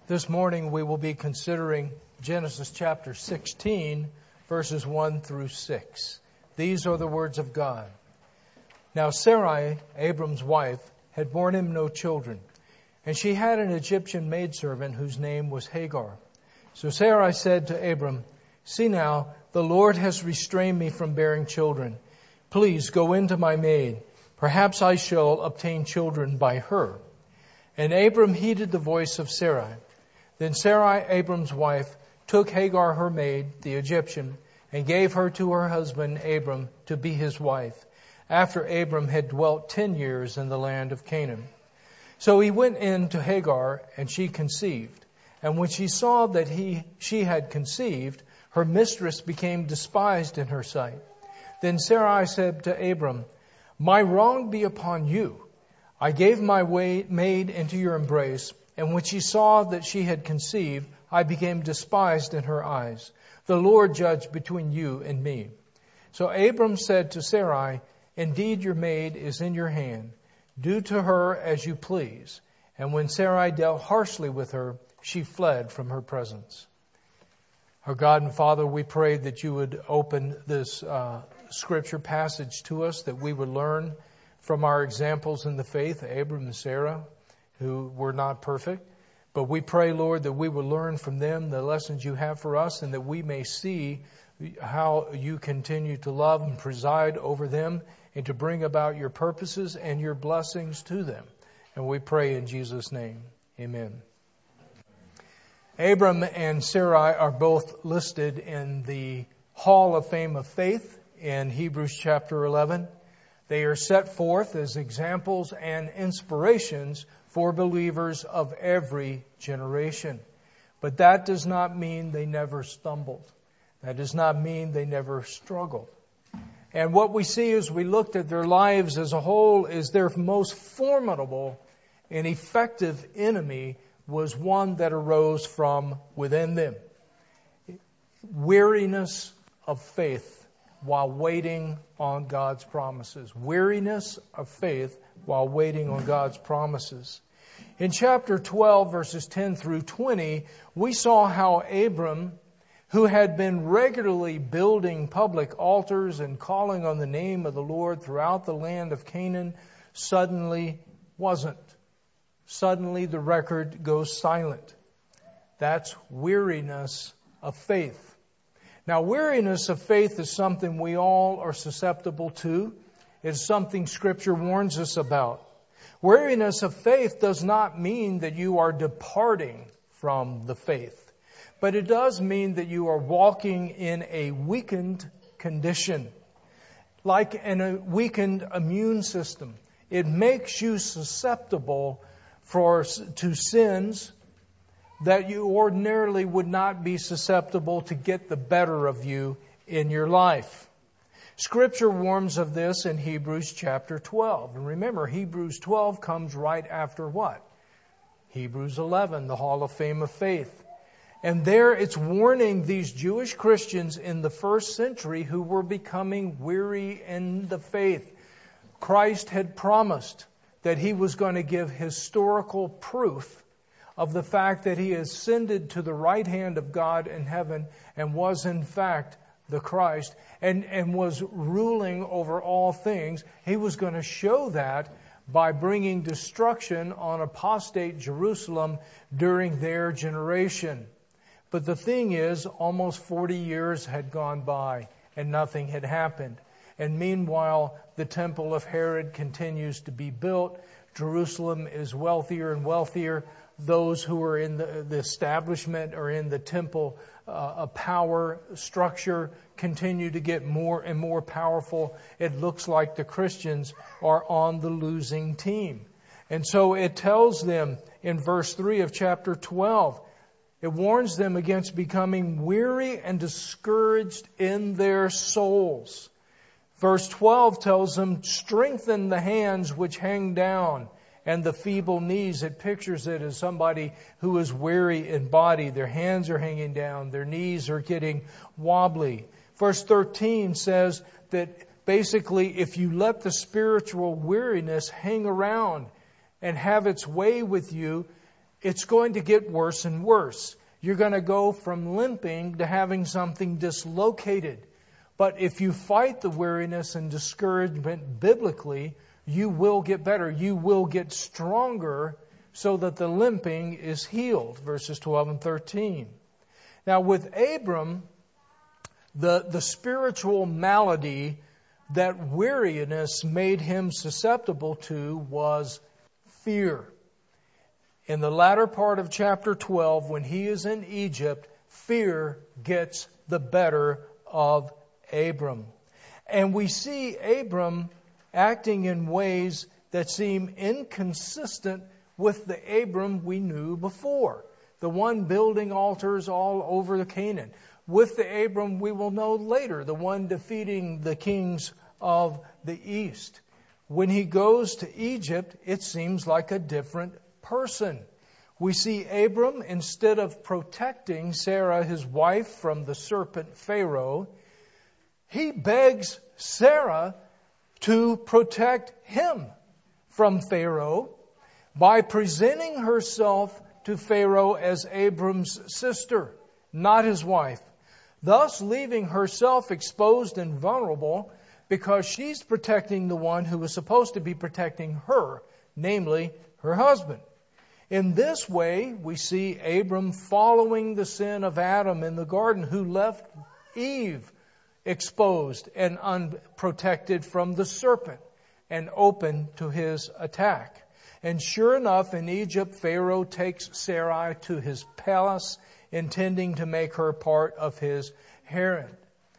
This morning we will be considering Genesis chapter 16, verses 1 through 6. These are the words of God. Now Sarai, Abram's wife, had borne him no children, and she had an Egyptian maidservant whose name was Hagar. So Sarai said to Abram, "See now, the Lord has restrained me from bearing children. Please go into my maid. Perhaps I shall obtain children by her." And Abram heeded the voice of Sarai. Then Sarai, Abram's wife, took Hagar her maid, the Egyptian, and gave her to her husband Abram to be his wife, after Abram had dwelt 10 years in the land of Canaan. So he went in to Hagar, and she conceived. And when she saw that she had conceived, her mistress became despised in her sight. Then Sarai said to Abram, "My wrong be upon you. I gave my maid into your embrace, and when she saw that she had conceived, I became despised in her eyes. The Lord judge between you and me." So Abram said to Sarai, "Indeed, your maid is in your hand. Do to her as you please." And when Sarai dealt harshly with her, she fled from her presence. Our God and Father, we pray that you would open this scripture passage to us, that we would learn from our examples in the faith, Abram and Sarah, who were not perfect. But we pray, Lord, that we would learn from them the lessons you have for us, and that we may see how you continue to love and preside over them and to bring about your purposes and your blessings to them. And we pray in Jesus' name. Amen. Abram and Sarai are both listed in the Hall of Fame of Faith in Hebrews chapter 11. They are set forth as examples and inspirations for believers of every generation. But that does not mean they never stumbled. That does not mean they never struggled. And what we see as we looked at their lives as a whole is their most formidable and effective enemy was one that arose from within them. Weariness of faith while waiting on God's promises. Weariness of faith while waiting on God's promises. In chapter 12, verses 10 through 20, we saw how Abram, who had been regularly building public altars and calling on the name of the Lord throughout the land of Canaan, suddenly wasn't. Suddenly the record goes silent. That's weariness of faith. Now, weariness of faith is something we all are susceptible to. It's something Scripture warns us about. Weariness of faith does not mean that you are departing from the faith, but it does mean that you are walking in a weakened condition, like in a weakened immune system. It makes you susceptible to sins that you ordinarily would not be susceptible to get the better of you in your life. Scripture warns of this in Hebrews chapter 12. And remember, Hebrews 12 comes right after what? Hebrews 11, the Hall of Fame of Faith. And there it's warning these Jewish Christians in the first century who were becoming weary in the faith. Christ had promised that he was going to give historical proof of the fact that he ascended to the right hand of God in heaven and was in fact the Christ and was ruling over all things. He was going to show that by bringing destruction on apostate Jerusalem during their generation. But the thing is, almost 40 years had gone by and nothing had happened. And meanwhile, the temple of Herod continues to be built. Jerusalem is wealthier and wealthier. Those who are in the establishment or in the temple power structure continue to get more and more powerful. It looks like the Christians are on the losing team. And so it tells them in verse 3 of chapter 12, it warns them against becoming weary and discouraged in their souls. Verse 12 tells them, "Strengthen the hands which hang down and the feeble knees." It pictures it as somebody who is weary in body. Their hands are hanging down. Their knees are getting wobbly. Verse 13 says that basically if you let the spiritual weariness hang around and have its way with you, it's going to get worse and worse. You're going to go from limping to having something dislocated. But if you fight the weariness and discouragement biblically, you will get better. You will get stronger so that the limping is healed. Verses 12 and 13. Now with Abram, the spiritual malady that weariness made him susceptible to was fear. In the latter part of chapter 12, when he is in Egypt, fear gets the better of Abram. And we see Abram acting in ways that seem inconsistent with the Abram we knew before. The one building altars all over the Canaan. With the Abram we will know later, the one defeating the kings of the east. When he goes to Egypt, it seems like a different person. We see Abram, instead of protecting Sarah, his wife, from the serpent Pharaoh, he begs Sarah to protect him from Pharaoh by presenting herself to Pharaoh as Abram's sister, not his wife, thus leaving herself exposed and vulnerable because she's protecting the one who was supposed to be protecting her, namely her husband. In this way, we see Abram following the sin of Adam in the garden, who left Eve exposed and unprotected from the serpent and open to his attack. And sure enough, in Egypt, Pharaoh takes Sarai to his palace, intending to make her part of his harem.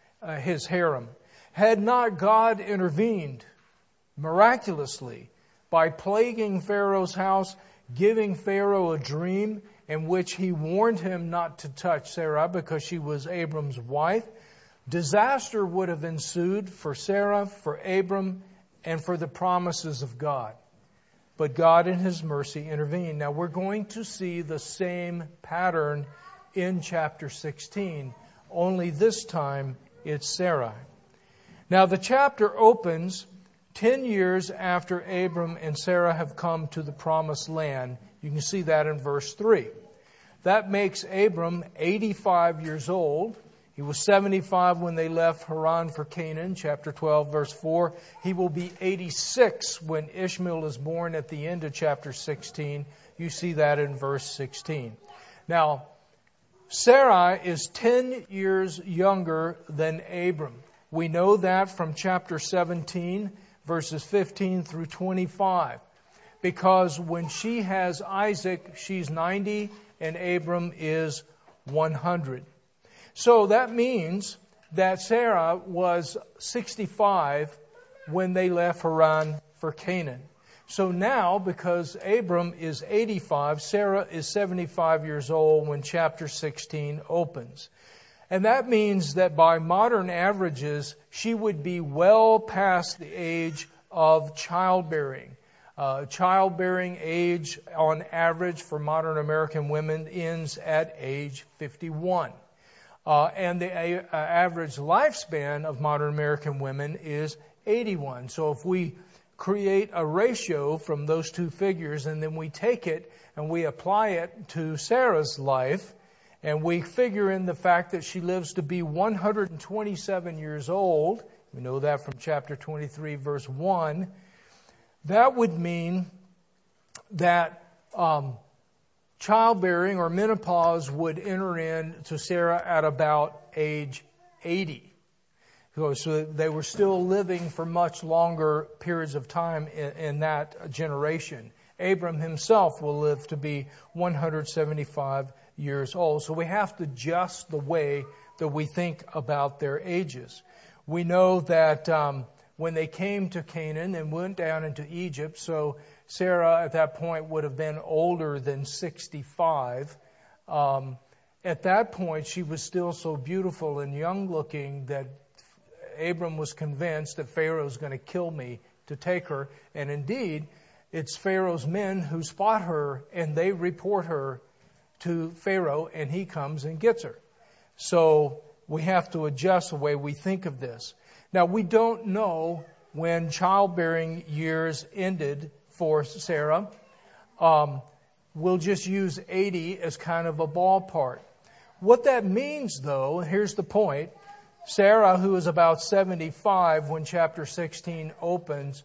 Had not God intervened miraculously by plaguing Pharaoh's house, giving Pharaoh a dream in which he warned him not to touch Sarah because she was Abram's wife, disaster would have ensued for Sarah, for Abram, and for the promises of God. But God in His mercy intervened. Now we're going to see the same pattern in chapter 16, only this time it's Sarai. Now the chapter opens 10 years after Abram and Sarah have come to the promised land. You can see that in verse 3. That makes Abram 85 years old. He was 75 when they left Haran for Canaan, chapter 12, verse 4. He will be 86 when Ishmael is born at the end of chapter 16. You see that in verse 16. Now, Sarai is 10 years younger than Abram. We know that from chapter 17, verses 15 through 25. Because when she has Isaac, she's 90 and Abram is 100. So that means that Sarah was 65 when they left Haran for Canaan. So now, because Abram is 85, Sarah is 75 years old when chapter 16 opens. And that means that by modern averages, she would be well past the age of childbearing. Childbearing age on average for modern American women ends at age 51. And the average lifespan of modern American women is 81. So if we create a ratio from those two figures and then we take it and we apply it to Sarah's life, and we figure in the fact that she lives to be 127 years old, we know that from chapter 23, verse 1, that would mean that childbearing or menopause would enter into Sarah at about age 80. So they were still living for much longer periods of time in that generation. Abram himself will live to be 175 years old. So we have to adjust the way that we think about their ages. We know that when they came to Canaan and went down into Egypt, so Sarah at that point would have been older than 65. At that point, she was still so beautiful and young looking that Abram was convinced that Pharaoh is going to kill me to take her. And indeed, it's Pharaoh's men who spot her and they report her to Pharaoh, and he comes and gets her. So we have to adjust the way we think of this. Now, we don't know when childbearing years ended for Sarah. we'll just use 80 as kind of a ballpark. What that means, though, here's the point. Sarah, who is about 75 when chapter 16 opens,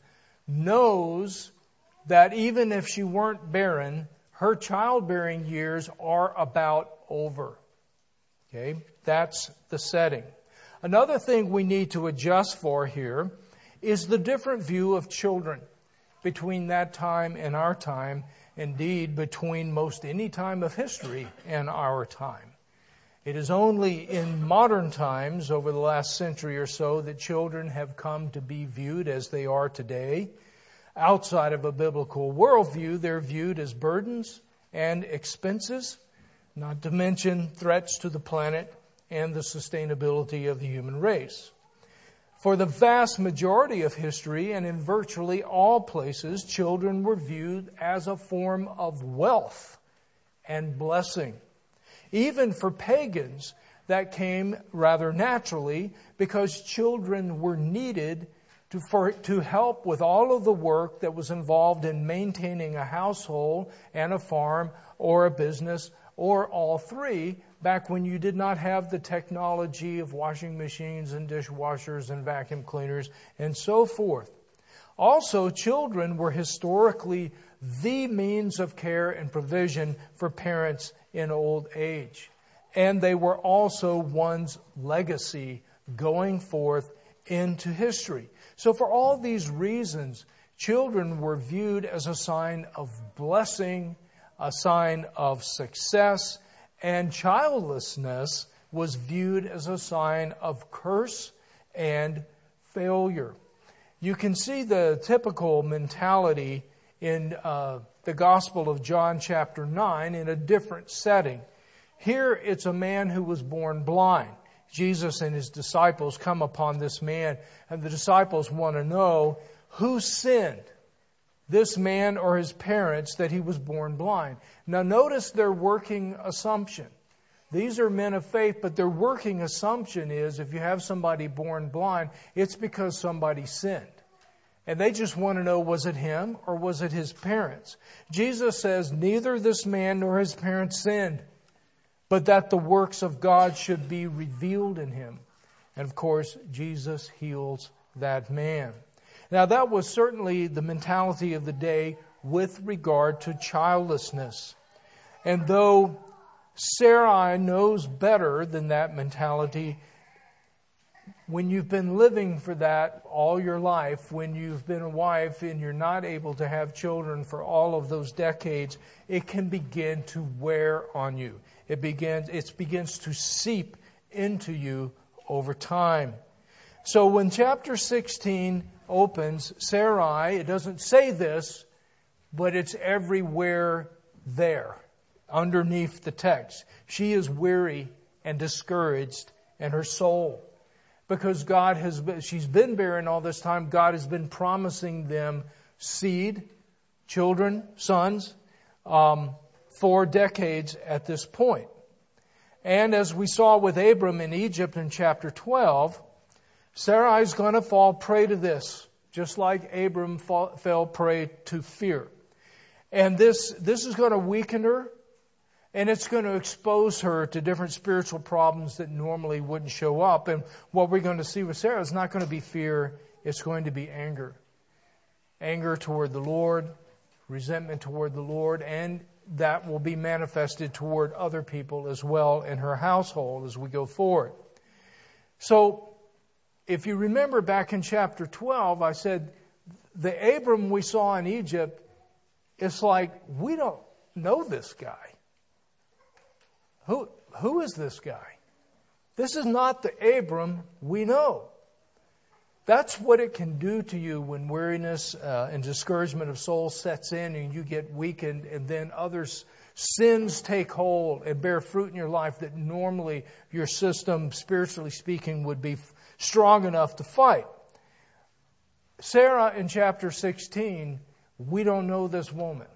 knows that even if she weren't barren, her childbearing years are about over. Okay, that's the setting. Another thing we need to adjust for here is the different view of children between that time and our time, indeed between most any time of history and our time. It is only in modern times, over the last century or so, that children have come to be viewed as they are today. Outside of a biblical worldview, they're viewed as burdens and expenses, not to mention threats to the planet and the sustainability of the human race. For the vast majority of history and in virtually all places, children were viewed as a form of wealth and blessing. Even for pagans, that came rather naturally because children were needed to help with all of the work that was involved in maintaining a household and a farm or a business or all three back when you did not have the technology of washing machines and dishwashers and vacuum cleaners and so forth. Also, children were historically the means of care and provision for parents in old age. And they were also one's legacy going forth into history. So for all these reasons, children were viewed as a sign of blessing, a sign of success, and childlessness was viewed as a sign of curse and failure. You can see the typical mentality in the Gospel of John chapter 9 in a different setting. Here it's a man who was born blind. Jesus and his disciples come upon this man, and the disciples want to know who sinned, this man or his parents, that he was born blind. Now notice their working assumption. These are men of faith, but their working assumption is if you have somebody born blind, it's because somebody sinned. And they just want to know, was it him or was it his parents? Jesus says neither this man nor his parents sinned, but that the works of God should be revealed in him. And of course, Jesus heals that man. Now that was certainly the mentality of the day with regard to childlessness. And though Sarai knows better than that mentality, when you've been living for that all your life, when you've been a wife and you're not able to have children for all of those decades, it can begin to wear on you. It begins to seep into you over time. So when chapter 16 opens, Sarai, it doesn't say this, but it's everywhere there, underneath the text. She is weary and discouraged in her soul because she's been barren all this time. God has been promising them seed, children, sons, for decades at this point. And as we saw with Abram in Egypt in chapter 12, Sarai is going to fall prey to this, just like Abram fell prey to fear. And this is going to weaken her, and it's going to expose her to different spiritual problems that normally wouldn't show up. And what we're going to see with Sarah is not going to be fear, it's going to be anger. Anger toward the Lord, resentment toward the Lord, and that will be manifested toward other people as well in her household as we go forward. So, if you remember back in chapter 12, I said the Abram we saw in Egypt, it's like we don't know this guy. Who is this guy? This is not the Abram we know. That's what it can do to you when weariness and discouragement of soul sets in and you get weakened, and then others' sins take hold and bear fruit in your life that normally your system, spiritually speaking, would be strong enough to fight. Sarah in chapter 16, we don't know this woman.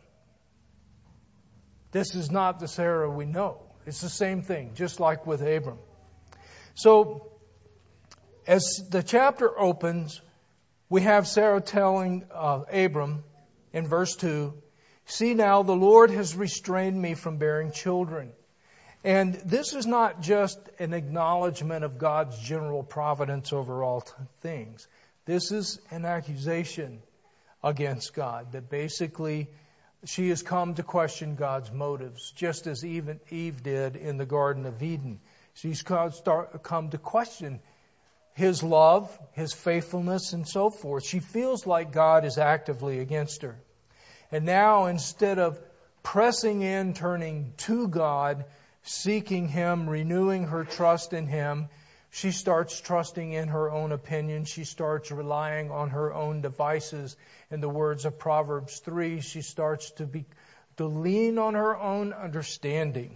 This is not the Sarah we know. It's the same thing, just like with Abram. So, as the chapter opens, we have Sarah telling Abram in verse 2, See now, the Lord has restrained me from bearing children. And this is not just an acknowledgement of God's general providence over all things. This is an accusation against God, that basically she has come to question God's motives, just as Eve did in the Garden of Eden. She's come to question His love, His faithfulness, and so forth. She feels like God is actively against her. And now, instead of pressing in, turning to God, seeking Him, renewing her trust in Him, she starts trusting in her own opinion. She starts relying on her own devices. In the words of Proverbs 3, she starts to lean on her own understanding,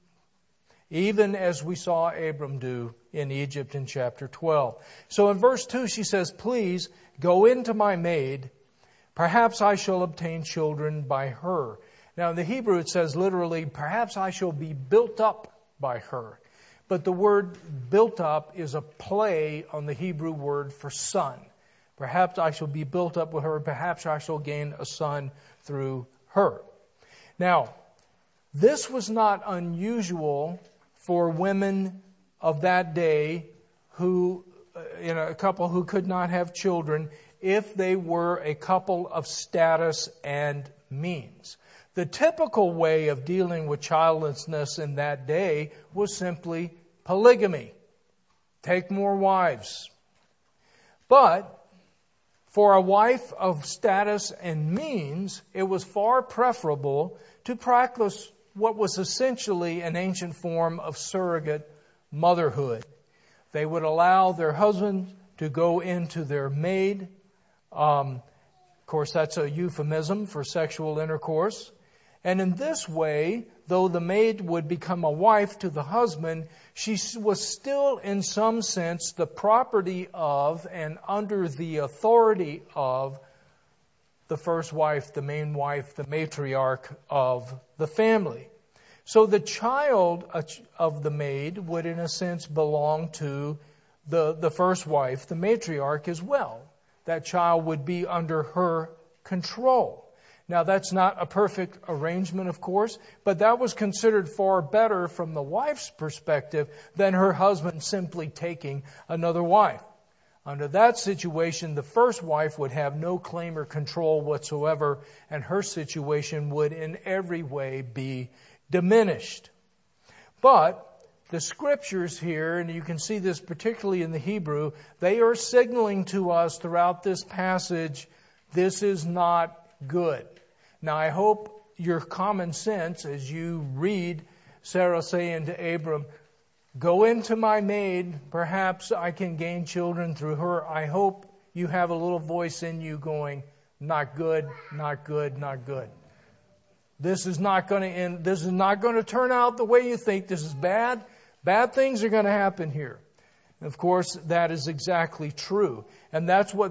even as we saw Abram do in Egypt in chapter 12. So in verse 2 she says, "Please go into my maid. Perhaps I shall obtain children by her." Now in the Hebrew it says literally, "Perhaps I shall be built up by her." But the word built up is a play on the Hebrew word for son. Perhaps I shall be built up with her. Perhaps I shall gain a son through her. Now, this was not unusual for women of that day who, a couple who could not have children, if they were a couple of status and means. The typical way of dealing with childlessness in that day was simply polygamy. Take more wives. But for a wife of status and means, it was far preferable to practice what was essentially an ancient form of surrogate motherhood. They would allow their husband to go into their maid. Of course, that's a euphemism for sexual intercourse. And in this way, though the maid would become a wife to the husband, she was still in some sense the property of and under the authority of the first wife, the main wife, the matriarch of the family. So the child of the maid would in a sense belong to the first wife, the matriarch as well. That child would be under her control. Now, that's not a perfect arrangement, of course, but that was considered far better from the wife's perspective than her husband simply taking another wife. Under that situation, the first wife would have no claim or control whatsoever, and her situation would in every way be diminished. But the Scriptures here, and you can see this particularly in the Hebrew, they are signaling to us throughout this passage, this is not good. Now, I hope your common sense, as you read Sarah saying to Abram, "Go into my maid, perhaps I can gain children through her," I hope you have a little voice in you going, "Not good, not good, not good. This is not going to end. This is not going to turn out the way you think. This is bad. Bad things are going to happen here." Of course, that is exactly true. And that's what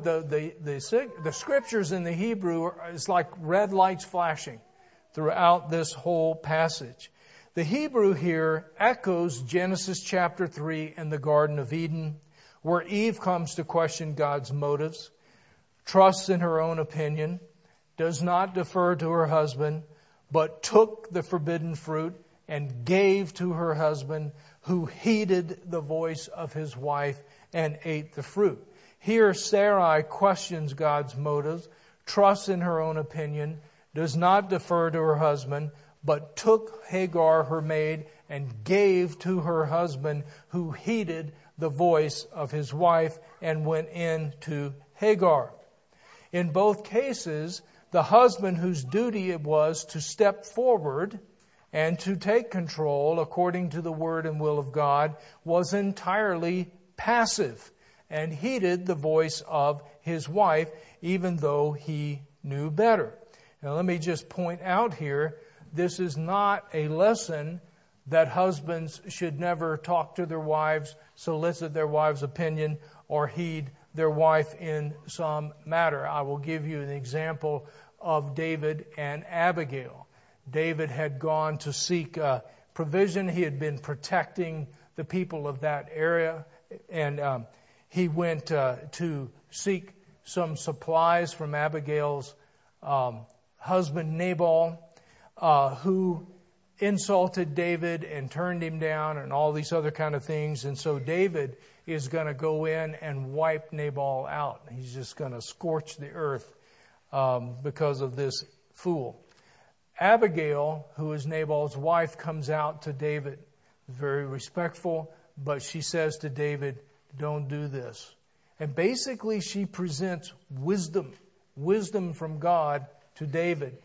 the Scriptures in the Hebrew is like red lights flashing throughout this whole passage. The Hebrew here echoes Genesis chapter 3 in the Garden of Eden, where Eve comes to question God's motives, trusts in her own opinion, does not defer to her husband, but took the forbidden fruit and gave to her husband, who heeded the voice of his wife and ate the fruit. Here Sarai questions God's motives, trusts in her own opinion, does not defer to her husband, but took Hagar, her maid, and gave to her husband, who heeded the voice of his wife and went in to Hagar. In both cases, the husband whose duty it was to step forward and to take control according to the word and will of God was entirely passive and heeded the voice of his wife, even though he knew better. Now let me just point out here, this is not a lesson that husbands should never talk to their wives, solicit their wives' opinion, or heed their wife in some matter. I will give you an example of David and Abigail. David had gone to seek provision. He had been protecting the people of that area, and he went to seek some supplies from Abigail's husband Nabal, who insulted David and turned him down and all these other kind of things. And so David is going to go in and wipe Nabal out. He's just going to scorch the earth because of this fool. Abigail, who is Nabal's wife, comes out to David. Very respectful, but she says to David, don't do this. And basically she presents wisdom from God to David.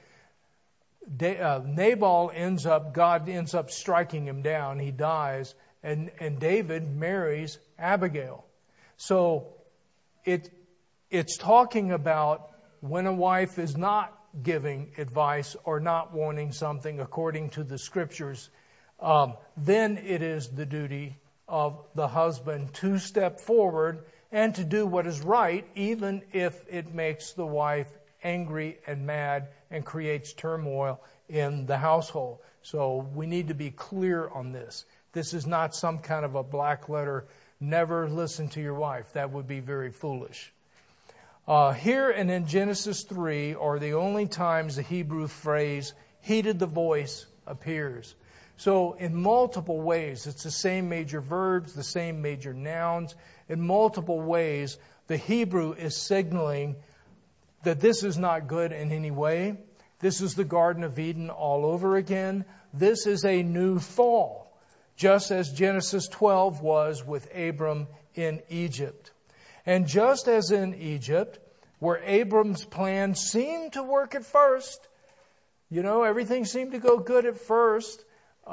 Nabal God ends up striking him down. He dies, and David marries Abigail. So it's talking about when a wife is not giving advice or not wanting something according to the Scriptures, then it is the duty of the husband to step forward and to do what is right, even if it makes the wife angry and mad and creates turmoil in the household. So we need to be clear on this. This is not some kind of a black letter, never listen to your wife. That would be very foolish. Here and in Genesis 3 are the only times the Hebrew phrase heeded the voice appears. So in multiple ways, it's the same major verbs, the same major nouns. In multiple ways, the Hebrew is signaling that this is not good in any way. This is the Garden of Eden all over again. This is a new fall, just as Genesis 12 was with Abram in Egypt. And just as in Egypt, where Abram's plan seemed to work at first, everything seemed to go good at first.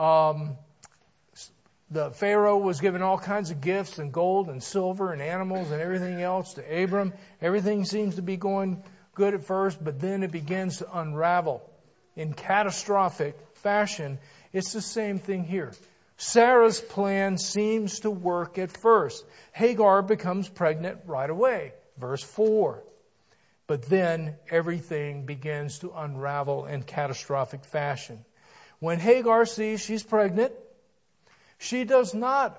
The Pharaoh was given all kinds of gifts and gold and silver and animals and everything else to Abram. Everything seems to be going good at first, but then it begins to unravel in catastrophic fashion. It's the same thing here. Sarah's plan seems to work at first. Hagar becomes pregnant right away. Verse 4. But then everything begins to unravel in catastrophic fashion. When Hagar sees she's pregnant, she does not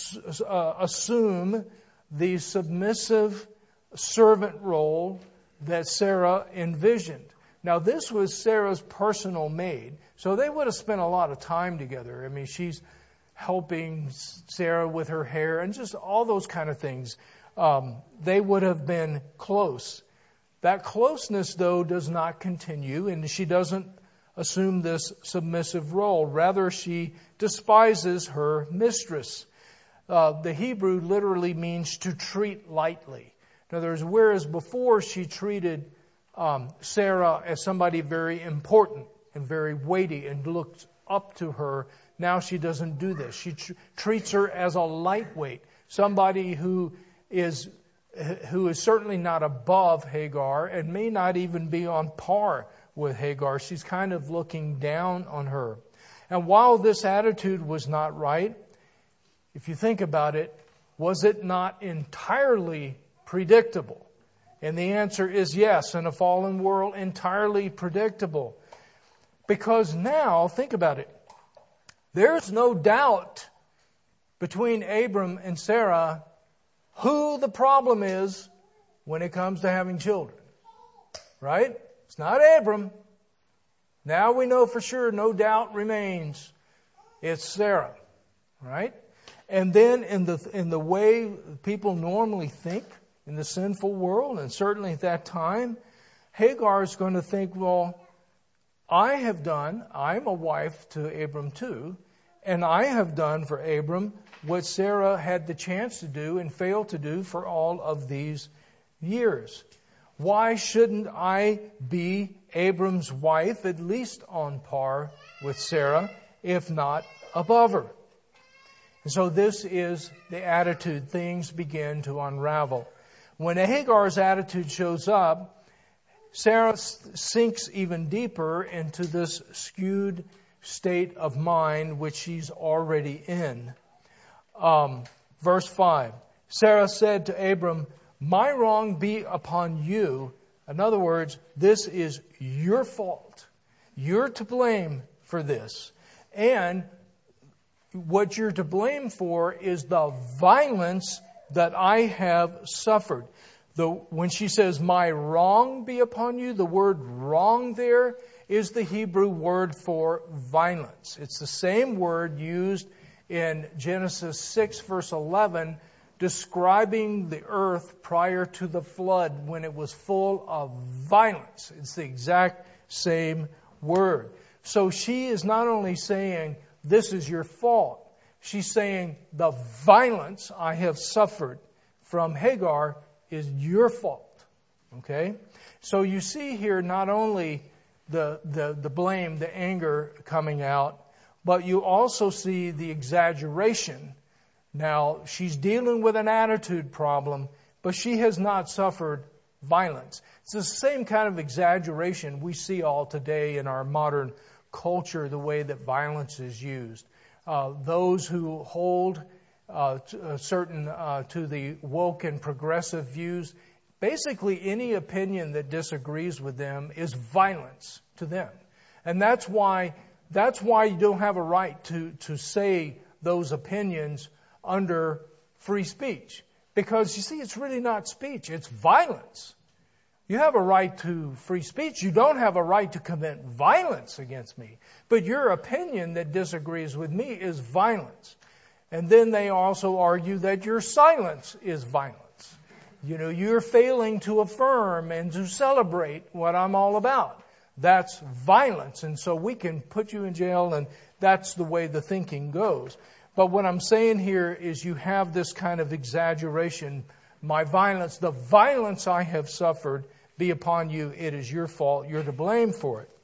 assume the submissive servant role that Sarah envisioned. Now, this was Sarah's personal maid, so they would have spent a lot of time together. I mean, she's helping Sarah with her hair and just all those kind of things. They would have been close. That closeness, though, does not continue, and she doesn't assume this submissive role. Rather, she despises her mistress. The Hebrew literally means to treat lightly. In other words, whereas before she treated Sarah as somebody very important and very weighty and looked up to her, now she doesn't do this. She treats her as a lightweight, somebody who is certainly not above Hagar and may not even be on par with Hagar. She's kind of looking down on her. And while this attitude was not right, if you think about it, was it not entirely predictable? And the answer is yes, in a fallen world, entirely predictable. Because now, think about it, there's no doubt between Abram and Sarah who the problem is when it comes to having children. Right? It's not Abram. Now we know for sure, no doubt remains. It's Sarah. Right? And then in the way people normally think in the sinful world, and certainly at that time, Hagar is going to think, well, I'm a wife to Abram too, and I have done for Abram what Sarah had the chance to do and failed to do for all of these years. Why shouldn't I be Abram's wife, at least on par with Sarah, if not above her? And so this is the attitude. Things begin to unravel. When Hagar's attitude shows up, Sarah sinks even deeper into this skewed state of mind which she's already in. Verse 5, Sarah said to Abram, "My wrong be upon you." In other words, this is your fault. You're to blame for this. And what you're to blame for is the violence that I have suffered. When she says, my wrong be upon you, the word wrong there is the Hebrew word for violence. It's the same word used in Genesis 6 verse 11, describing the earth prior to the flood when it was full of violence. It's the exact same word. So she is not only saying, this is your fault. She's saying, the violence I have suffered from Hagar is your fault. Okay? So you see here not only the blame, the anger coming out, but you also see the exaggeration. Now, she's dealing with an attitude problem, but she has not suffered violence. It's the same kind of exaggeration we see all today in our modern culture, the way that violence is used. Those who hold to the woke and progressive views, basically any opinion that disagrees with them is violence to them. And that's why you don't have a right to say those opinions under free speech. Because you see, it's really not speech, it's violence. You have a right to free speech. You don't have a right to commit violence against me. But your opinion that disagrees with me is violence. And then they also argue that your silence is violence. You're failing to affirm and to celebrate what I'm all about. That's violence. And so we can put you in jail, and that's the way the thinking goes. But what I'm saying here is you have this kind of exaggeration. My violence, the violence I have suffered, be upon you. It is your fault. You're to blame for it.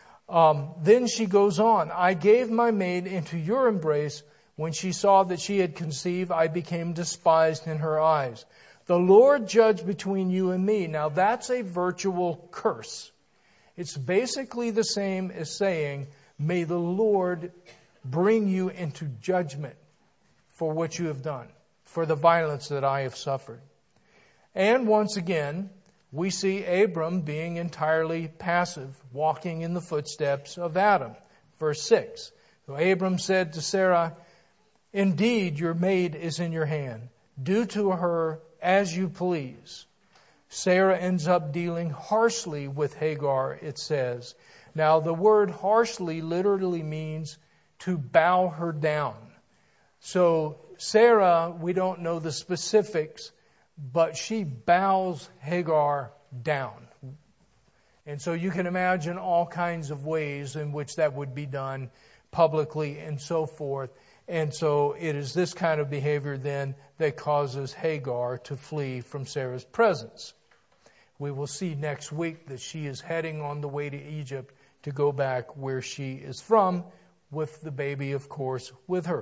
Then she goes on. I gave my maid into your embrace. When she saw that she had conceived, I became despised in her eyes. The Lord judge between you and me. Now that's a virtual curse. It's basically the same as saying, may the Lord bring you into judgment for what you have done, for the violence that I have suffered. And once again, we see Abram being entirely passive, walking in the footsteps of Adam. Verse 6. So Abram said to Sarah, indeed, your maid is in your hand. Do to her as you please. Sarah ends up dealing harshly with Hagar, it says. Now, the word harshly literally means to bow her down. So Sarah, we don't know the specifics, but she bows Hagar down. And so you can imagine all kinds of ways in which that would be done publicly and so forth. And so it is this kind of behavior then that causes Hagar to flee from Sarah's presence. We will see next week that she is heading on the way to Egypt to go back where she is from, with the baby, of course, with her.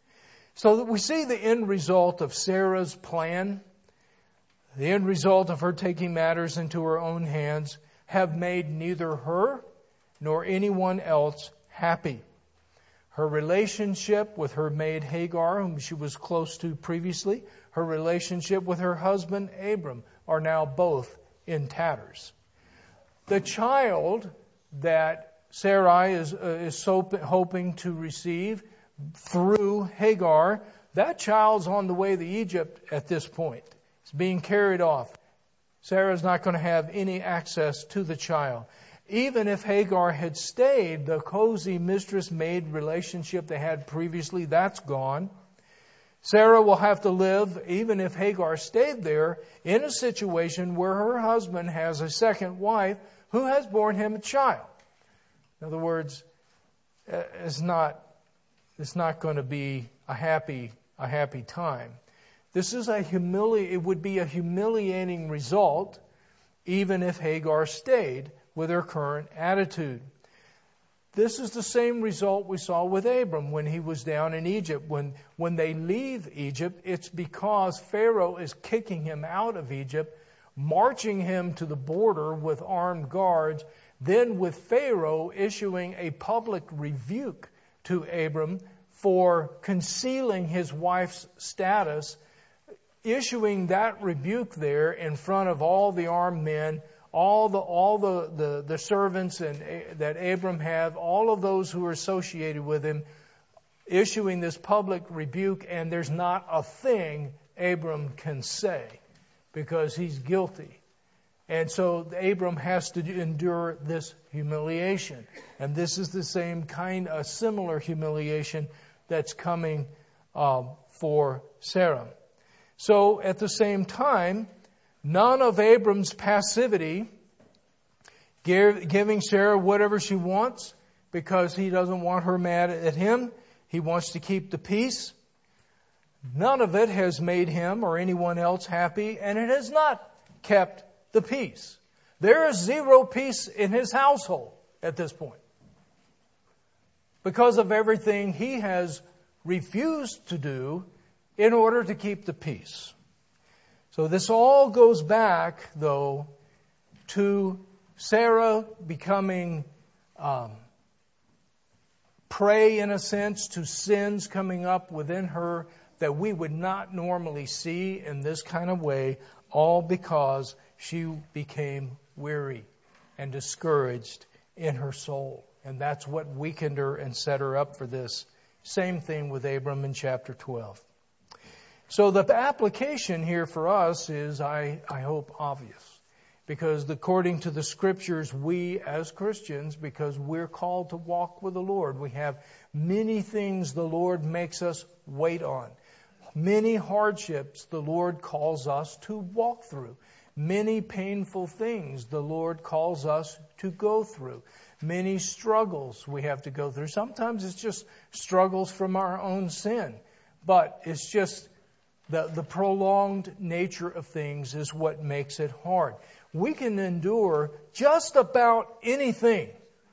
So that we see the end result of Sarah's plan, the end result of her taking matters into her own hands, have made neither her nor anyone else happy. Her relationship with her maid Hagar, whom she was close to previously, her relationship with her husband Abram are now both in tatters. The child that Sarai is so hoping to receive through Hagar, that child's on the way to Egypt at this point. It's being carried off. Sarah's not going to have any access to the child. Even if Hagar had stayed, the cozy mistress-maid relationship they had previously, that's gone. Sarah will have to live, even if Hagar stayed there, in a situation where her husband has a second wife who has borne him a child. In other words, it's not going to be a happy time. This is it would be a humiliating result, even if Hagar stayed with her current attitude. This is the same result we saw with Abram when he was down in Egypt. When they leave Egypt, it's because Pharaoh is kicking him out of Egypt, marching him to the border with armed guards, then with Pharaoh issuing a public rebuke to Abram for concealing his wife's status, issuing that rebuke there in front of all the armed men, all the servants that Abram had, all of those who were associated with him, issuing this public rebuke, and there's not a thing Abram can say. because he's guilty. And so Abram has to endure this humiliation. And this is the same kind, a similar humiliation that's coming for Sarah. So at the same time, none of Abram's passivity, giving Sarah whatever she wants because he doesn't want her mad at him, he wants to keep the peace. None of it has made him or anyone else happy, and it has not kept the peace. There is zero peace in his household at this point because of everything he has refused to do in order to keep the peace. So this all goes back, though, to Sarah becoming prey, in a sense, to sins coming up within her that we would not normally see in this kind of way, all because she became weary and discouraged in her soul. And that's what weakened her and set her up for this. Same thing with Abram in chapter 12. So the application here for us is, I hope, obvious. Because according to the Scriptures, we as Christians, because we're called to walk with the Lord, we have many things the Lord makes us wait on. Many hardships the Lord calls us to walk through. Many painful things the Lord calls us to go through. Many struggles we have to go through. Sometimes it's just struggles from our own sin. But it's just the prolonged nature of things is what makes it hard. We can endure just about anything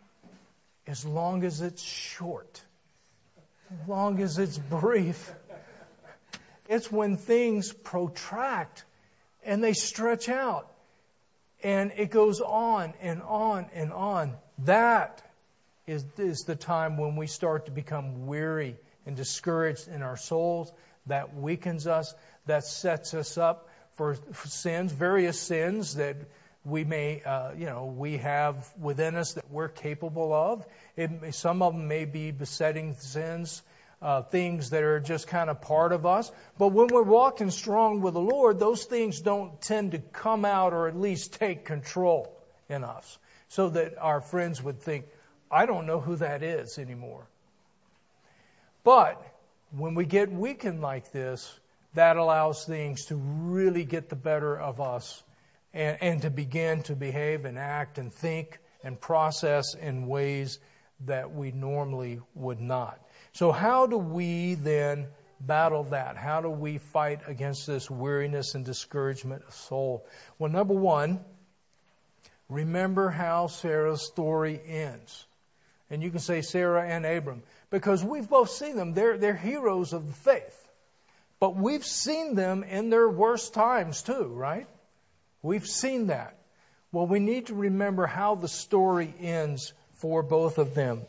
as long as it's short, as long as it's brief. It's when things protract and they stretch out and it goes on and on and on. That is the time when we start to become weary and discouraged in our souls. That weakens us. That sets us up for sins, various sins that we may, we have within us that we're capable of. Some of them may be besetting sins, things that are just kind of part of us. But when we're walking strong with the Lord, those things don't tend to come out or at least take control in us, so that our friends would think, I don't know who that is anymore. But when we get weakened like this, that allows things to really get the better of us and to begin to behave and act and think and process in ways that we normally would not. So how do we then battle that? How do we fight against this weariness and discouragement of soul? Well, number one, remember how Sarah's story ends. And you can say Sarah and Abram, because we've both seen them. They're heroes of the faith. But we've seen them in their worst times too, right? We've seen that. Well, we need to remember how the story ends for both of them.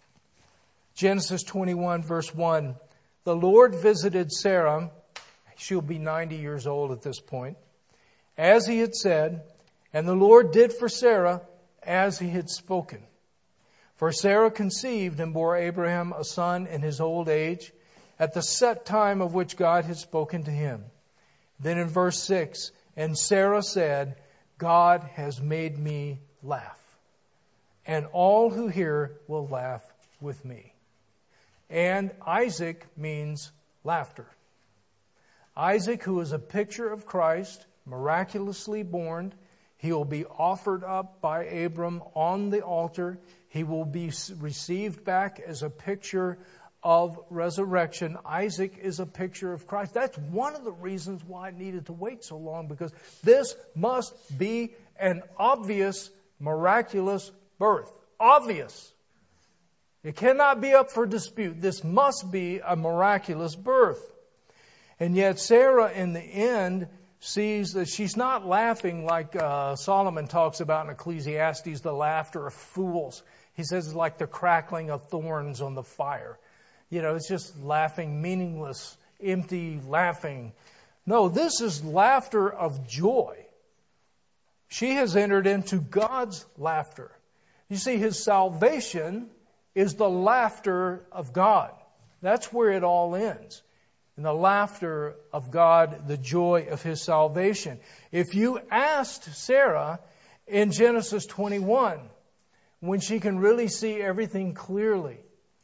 Genesis 21, verse 1. The Lord visited Sarah. She'll be 90 years old at this point. As he had said, and the Lord did for Sarah as he had spoken. For Sarah conceived and bore Abraham a son in his old age, at the set time of which God had spoken to him. Then in verse 6, and Sarah said, God has made me laugh, and all who hear will laugh with me. And Isaac means laughter. Isaac, who is a picture of Christ, miraculously born, he will be offered up by Abram on the altar. He will be received back as a picture of resurrection. Isaac is a picture of Christ. That's one of the reasons why I needed to wait so long, because this must be an obvious, miraculous birth. Obvious. It cannot be up for dispute. This must be a miraculous birth. And yet Sarah, in the end, sees that she's not laughing like Solomon talks about in Ecclesiastes, the laughter of fools. He says it's like the crackling of thorns on the fire. It's just laughing, meaningless, empty laughing. No, this is laughter of joy. She has entered into God's laughter. You see, his salvation is the laughter of God. That's where it all ends. and the laughter of God, the joy of His salvation. If you asked Sarah in Genesis 21, when she can really see everything clearly,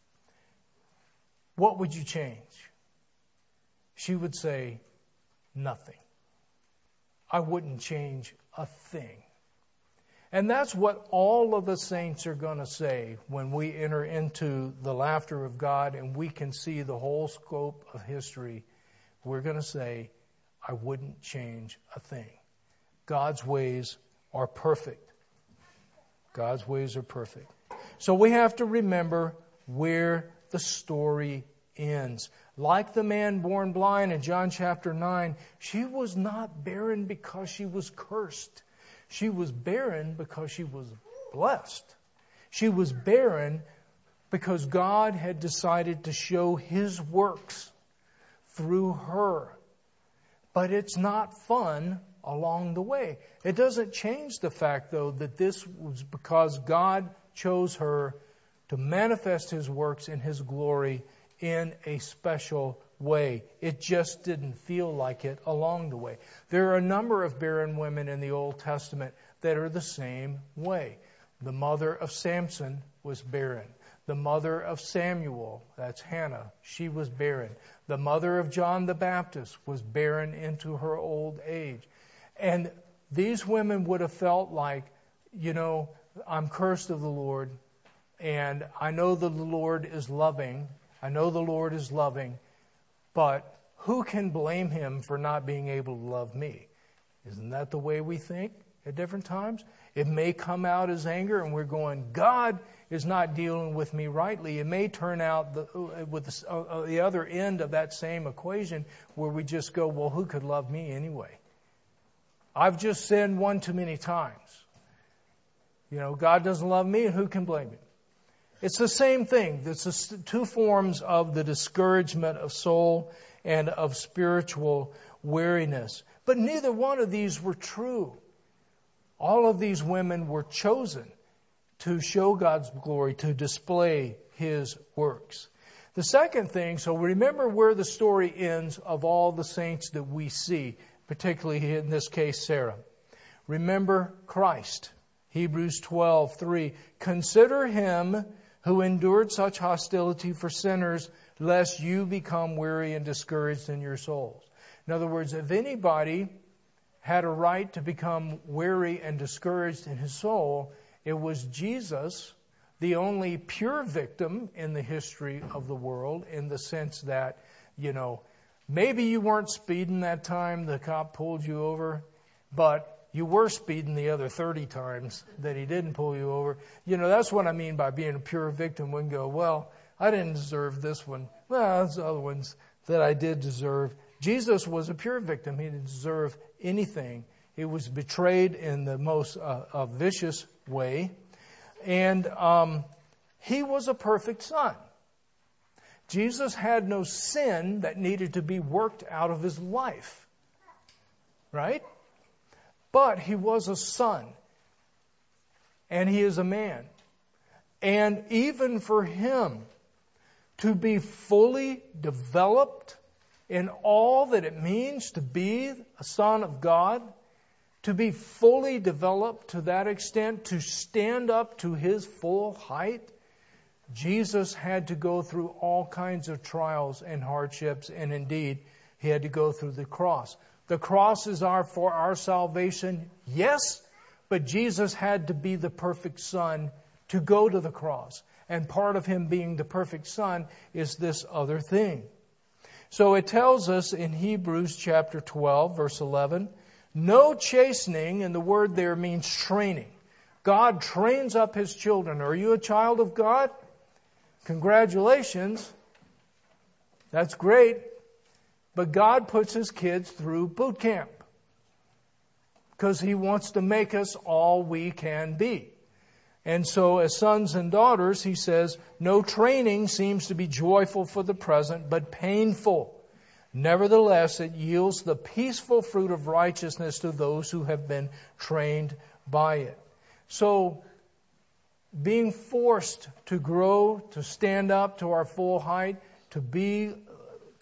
what would you change? She would say, nothing. I wouldn't change a thing. And that's what all of the saints are going to say when we enter into the laughter of God and we can see the whole scope of history. We're going to say, I wouldn't change a thing. God's ways are perfect. God's ways are perfect. So we have to remember where the story ends. Like the man born blind in John chapter 9, she was not barren because she was cursed. She was barren because she was blessed. She was barren because God had decided to show His works through her. But it's not fun along the way. It doesn't change the fact, though, that this was because God chose her to manifest His works in His glory in a special way. It just didn't feel like it along the way. There are a number of barren women in the Old Testament that are the same way. The mother of Samson was barren. The mother of Samuel, that's Hannah, she was barren. The mother of John the Baptist was barren into her old age. And these women would have felt like, I'm cursed of the Lord, and I know that the Lord is loving. I know the Lord is loving, but who can blame Him for not being able to love me? Isn't that the way we think at different times? It may come out as anger, and we're going, God is not dealing with me rightly. It may turn out with the other end of that same equation where we just go, well, who could love me anyway? I've just sinned one too many times. God doesn't love me, and who can blame Him? It's the same thing. It's two forms of the discouragement of soul and of spiritual weariness. But neither one of these were true. All of these women were chosen to show God's glory, to display His works. The second thing, so remember where the story ends of all the saints that we see, particularly in this case, Sarah. Remember Christ. Hebrews 12:3. Consider Him who endured such hostility for sinners, lest you become weary and discouraged in your souls. In other words, if anybody had a right to become weary and discouraged in his soul, it was Jesus, the only pure victim in the history of the world, in the sense that, maybe you weren't speeding that time the cop pulled you over, but you were speeding the other 30 times that he didn't pull you over. That's what I mean by being a pure victim. We can go, well, I didn't deserve this one. Well, there's other ones that I did deserve. Jesus was a pure victim. He didn't deserve anything. He was betrayed in the most vicious way. And He was a perfect Son. Jesus had no sin that needed to be worked out of His life. Right? But He was a Son. And He is a man. And even for Him to be fully developed in all that it means to be a Son of God, to be fully developed to that extent, to stand up to His full height, Jesus had to go through all kinds of trials and hardships, and indeed, He had to go through the cross. The cross is for our salvation, yes, but Jesus had to be the perfect Son to go to the cross. And part of Him being the perfect Son is this other thing. So it tells us in Hebrews chapter 12, verse 11, no chastening, and the word there means training. God trains up His children. Are you a child of God? Congratulations. That's great. But God puts His kids through boot camp because He wants to make us all we can be. And so as sons and daughters, He says, no training seems to be joyful for the present, but painful. Nevertheless, it yields the peaceful fruit of righteousness to those who have been trained by it. So being forced to grow, to stand up to our full height, to be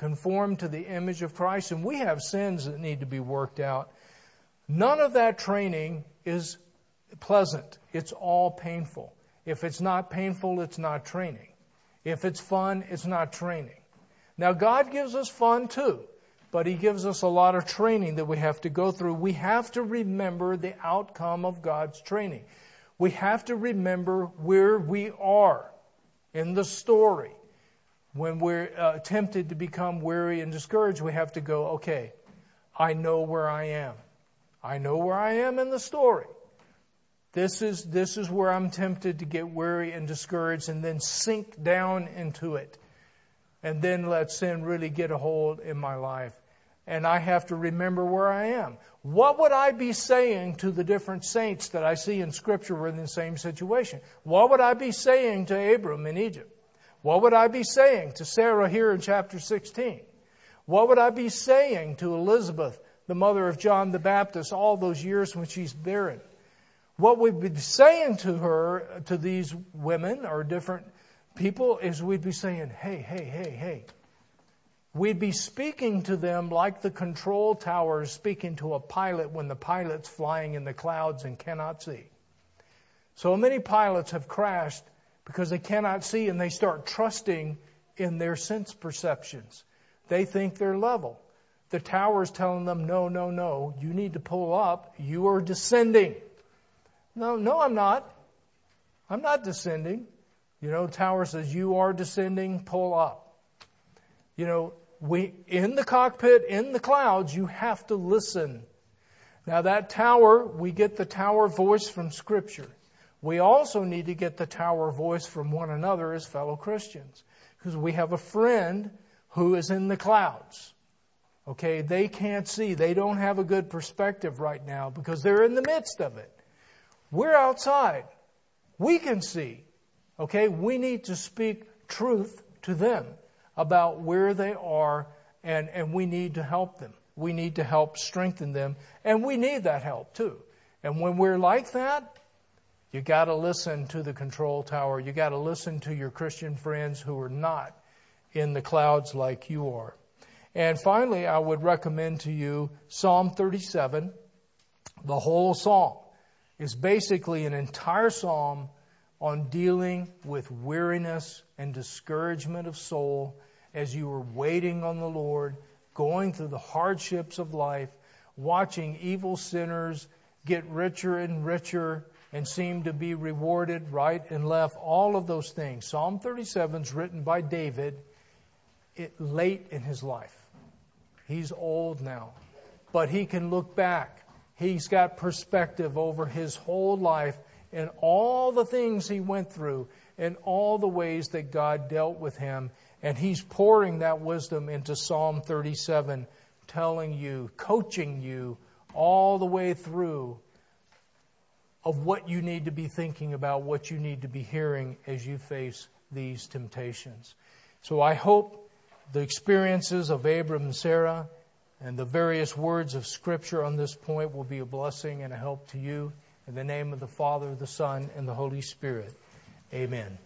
conformed to the image of Christ, and we have sins that need to be worked out. None of that training is pleasant. It's all painful. If it's not painful, it's not training. If it's fun, it's not training. Now, God gives us fun too, but He gives us a lot of training that we have to go through. We have to remember the outcome of God's training. We have to remember where we are in the story. When we're tempted to become weary and discouraged, we have to go, okay, I know where I am. I know where I am in the story. This is where I'm tempted to get weary and discouraged and then sink down into it. And then let sin really get a hold in my life. And I have to remember where I am. What would I be saying to the different saints that I see in Scripture who are in the same situation? What would I be saying to Abram in Egypt? What would I be saying to Sarah here in chapter 16? What would I be saying to Elizabeth, the mother of John the Baptist, all those years when she's barren? What we'd be saying to her, to these women or different people, is we'd be saying, hey. We'd be speaking to them like the control tower is speaking to a pilot when the pilot's flying in the clouds and cannot see. So many pilots have crashed because they cannot see, and they start trusting in their sense perceptions. They think they're level. The tower's telling them, no, you need to pull up. You are descending. No, I'm not. I'm not descending. The tower says, you are descending, pull up. In the cockpit, in the clouds, you have to listen. Now that tower, we get the tower voice from Scripture. We also need to get the tower voice from one another as fellow Christians. Because we have a friend who is in the clouds. Okay, they can't see. They don't have a good perspective right now because they're in the midst of it. We're outside. We can see. Okay, we need to speak truth to them about where they are, and we need to help them. We need to help strengthen them, and we need that help too. And when we're like that, you got to listen to the control tower. You got to listen to your Christian friends who are not in the clouds like you are. And finally, I would recommend to you Psalm 37. The whole psalm is basically an entire psalm on dealing with weariness and discouragement of soul as you are waiting on the Lord, going through the hardships of life, watching evil sinners get richer and richer and seem to be rewarded right and left, all of those things. Psalm 37 is written by David late in his life. He's old now, but he can look back. He's got perspective over his whole life and all the things he went through and all the ways that God dealt with him. And he's pouring that wisdom into Psalm 37, telling you, coaching you all the way through of what you need to be thinking about, what you need to be hearing as you face these temptations. So I hope the experiences of Abram and Sarah and the various words of Scripture on this point will be a blessing and a help to you. In the name of the Father, the Son, and the Holy Spirit. Amen.